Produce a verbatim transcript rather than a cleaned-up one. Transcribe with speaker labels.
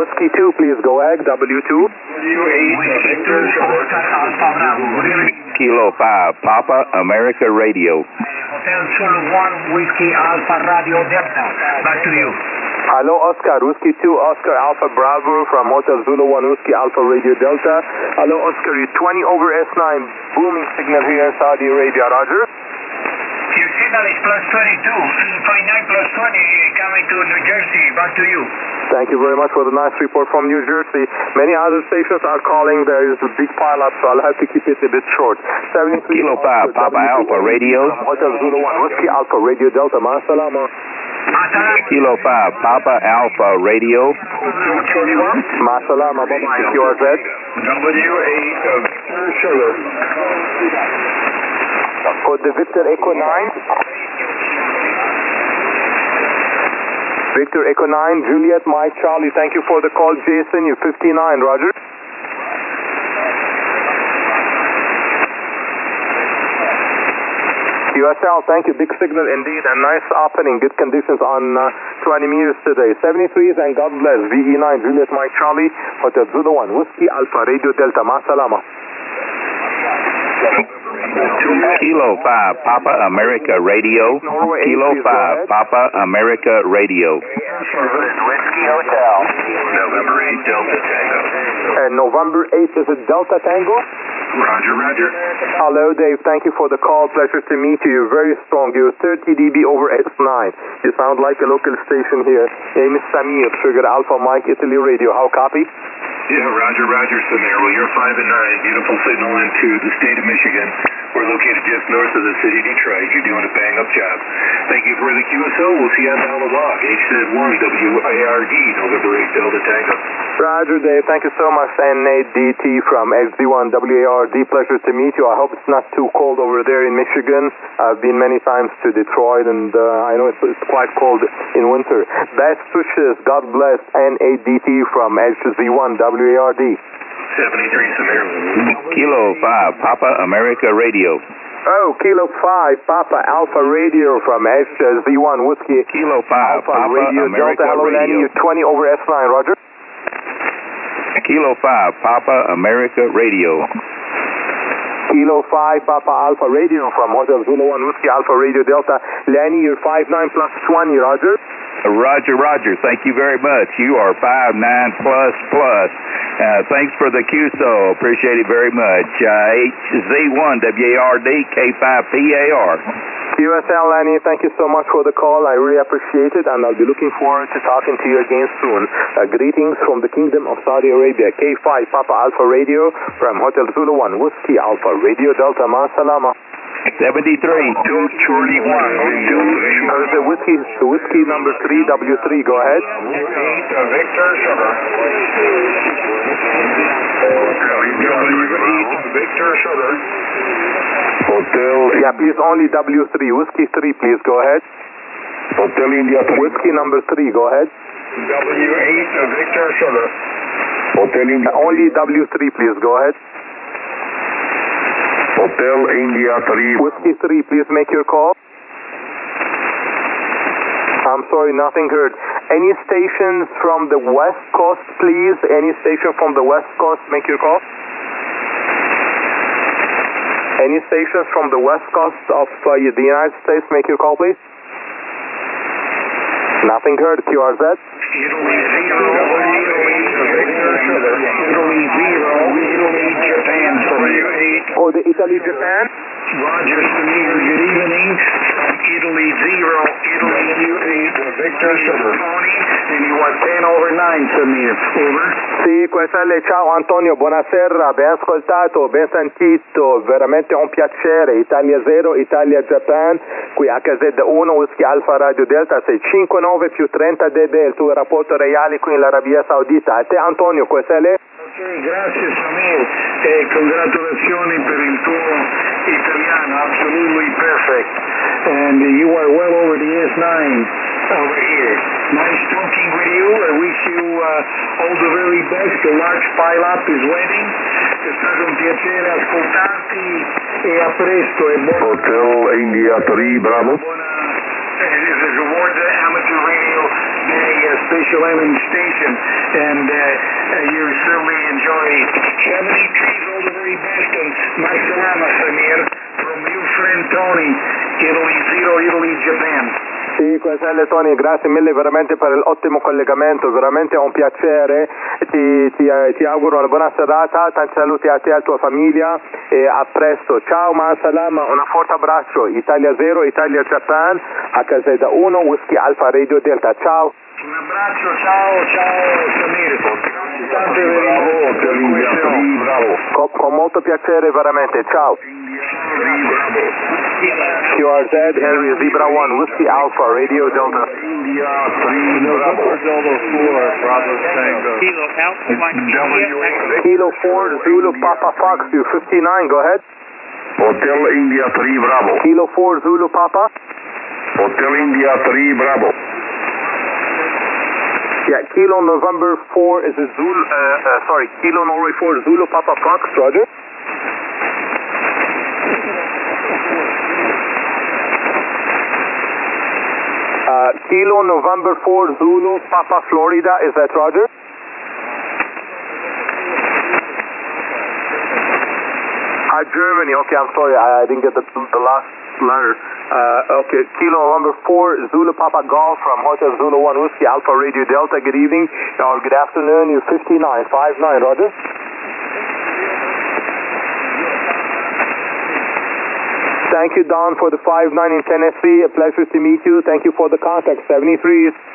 Speaker 1: Whiskey two, please go ahead, W two.
Speaker 2: W eight, Victor Oscar Alpha Bravo.
Speaker 3: Kilo five, Papa America Radio.
Speaker 2: Hotel Zulu one, Whiskey Alpha Radio Delta. Back to you.
Speaker 1: Hello, Oscar. Whiskey two, Oscar Alpha Bravo from Hotel Zulu one, Whiskey Alpha Radio Delta. Hello, Oscar. You're twenty over S nine. Booming signal here in Saudi Arabia. Roger.
Speaker 2: Your signal is plus twenty-two. twenty-nine plus twenty coming to New Jersey. Back to you.
Speaker 1: Thank you very much for the nice report from New Jersey. Many other stations are calling. There is a big pile-up, so I'll have to keep it a bit short. seventy-three
Speaker 3: Kilo five, Papa Alpha Radio.
Speaker 1: Hotel Zulu one, Whiskey Alpha Radio Delta. Ma salama.
Speaker 3: Kilo five, Papa Alpha Radio.
Speaker 1: Ma salama. Bye-bye. Q R Z.
Speaker 2: W eight, Victor Sugar.
Speaker 1: Code the Victor Echo nine. Victor Echo nine, Juliet, Mike, Charlie, thank you for the call. Jason, you're fifty-nine, Roger. Q S L, thank you, big signal indeed, and nice opening, good conditions on uh, twenty meters today. seventy-threes and God bless, V E nine, Juliet, Mike, Charlie, Hotel Zulu one, Whiskey Alpha, Radio Delta, Ma salama.
Speaker 3: Kilo five, Papa America Radio. Kilo five, Papa America Radio.
Speaker 2: Whiskey Hotel. November eight, Delta Tango.
Speaker 1: And November eighth, is it Delta Tango?
Speaker 2: Roger, roger.
Speaker 1: Hello, Dave. Thank you for the call. Pleasure to meet you. You're very strong. You're thirty D B over S nine. You sound like a local station here. Name is Samir, Sugar Alpha Mike, Italy Radio. How copy?
Speaker 2: Yeah, roger, roger, Samir. Well, you're five and nine. Beautiful signal into the state of Michigan. We're located just north of the city of Detroit. You're doing a bang-up job. Thank you for the Q S O. We'll see you on down the block. H Z one, W I R D, November eight, Delta Tango.
Speaker 1: Roger, Dave. Thank you so much. And Nate D T from H Z one, W A R D. Pleasure to meet you. I hope it's not too cold over there in Michigan. I've been many times to Detroit, and uh, I know it's, it's quite cold in winter. Best wishes. God bless. N A D T from H Z one, W A R D.
Speaker 2: seventy-three, Samir.
Speaker 3: Kilo five, Papa America Radio.
Speaker 1: Oh, Kilo five, Papa Alpha Radio from H Z one, Whiskey.
Speaker 3: Kilo five,
Speaker 1: Alpha
Speaker 3: Papa
Speaker 1: Radio
Speaker 3: America
Speaker 1: Delta. Hello, Lanny.
Speaker 3: Radio.
Speaker 1: You're twenty over S nine, Roger.
Speaker 3: Kilo five, Papa America Radio.
Speaker 1: Kilo five, Papa Alpha Radio from Hotel Zulu one, Whiskey Alpha Radio Delta. Lanny, you're five nine plus twenty, Roger.
Speaker 3: Roger, Roger. Thank you very much. You are five nine plus plus. Uh, thanks for the Q S O. Appreciate it very much. Uh, H Z one, W A R D, K five P A R.
Speaker 1: Q S L, Lanny, thank you so much for the call. I really appreciate it, and I'll be looking forward to talking to you again soon. Uh, greetings from the Kingdom of Saudi Arabia. K five, Papa Alpha Radio from Hotel Zulu one, Whiskey Alpha Radio Delta. Ma salama.
Speaker 3: seventy-three.
Speaker 2: Two Charlie one.
Speaker 1: There's the whiskey, the whiskey number three, W three. Go ahead.
Speaker 2: eight, Victor Sugar. W eight, Victor Sugar.
Speaker 1: Hotel. Yeah, please, only W three. Whiskey three, please. Go ahead.
Speaker 3: Hotel India three.
Speaker 1: Whiskey number three. Go ahead.
Speaker 2: W eight, Victor Sugar.
Speaker 3: Hotel India.
Speaker 1: Uh, only W three, please. Go ahead.
Speaker 3: Hotel India three.
Speaker 1: Whiskey three, please make your call. I'm sorry, nothing heard. Any stations from the West Coast, please? Any station from the West Coast, make your call. Any stations from the West Coast of uh, the United States, make your call, please. Nothing heard. Q R Z.
Speaker 2: Italy zero, Victor Sugar. Italy zero, Italy Japan three eight.
Speaker 1: Oh, the Italy, Japan?
Speaker 2: Roger, Samir, good evening. From Italy zero, Italy eight, Victor Sugar. Tony, and you want ten over nine, Samir. Over.
Speaker 1: Sì, questa è lei. Ciao Antonio, buonasera, ben ascoltato, ben sentito, veramente un piacere. Italia zero, Italia Japan, qui H Z uno, Whiskey Alpha Radio Delta, sei cinquantanove più trenta D B, il tuo rapporto reale qui in Arabia Saudita. A te Antonio, questa è lei?
Speaker 2: Ok, grazie Samir, e congratulazioni per il tuo italiano, absolutely perfect. And you are well over the S nine over here. Nice talking with you. I wish you uh, all the very best. The large pile-up is waiting. È stato un piacere ascoltarti e a presto. E buona...
Speaker 3: Hotel India three, Bravo.
Speaker 2: Buona... This is Reward Amateur Radio a special island station, and uh, you certainly enjoy seventy-three all the very best. And my salama, Samir, from your friend Tony, Italy zero, Italy, Japan.
Speaker 1: Sì, Quaselle Tony, grazie mille veramente per l'ottimo collegamento, veramente è un piacere, ti, ti, ti auguro una buona serata, tanti saluti a te e alla tua famiglia e a presto. Ciao, ma salama, un forte abbraccio, Italia zero, Italia Japan, H Z uno, Whiskey Alfa Radio Delta, ciao.
Speaker 2: Un abbraccio, ciao, ciao Samir. Tante
Speaker 4: bravo, Hotel India tre, bravo.
Speaker 1: Con, con molto piacere veramente, ciao. Q R Z, Henry Zebra one, Whiskey Alpha, Radio Delta.
Speaker 4: India three, bravo.
Speaker 5: Delta four, Bravo Tango.
Speaker 6: Kilo Alpha, Mike India.
Speaker 1: Kilo four, Zulu Papa Fox, U fifty-nine, go ahead.
Speaker 4: Hotel India three, bravo.
Speaker 1: Kilo four, Zulu Papa.
Speaker 4: Hotel India three, bravo.
Speaker 1: Yeah, Kilo November four is a Zulu, uh, uh, sorry, Kilo Norway four, Zulu Papa Fox, roger. Uh, Kilo November four, Zulu Papa Florida, is that roger? Uh, Germany, okay, I'm sorry, I, I didn't get the, the last letter. Uh, okay, Kilo November four, Zulu Papa Golf from Hotel Zulu one Whiskey Alpha Radio Delta, good evening, or good afternoon, U fifty-nine, five nine, roger. Thank you, Don, for the five nine in Tennessee, a pleasure to meet you, thank you for the contact, seventy-three.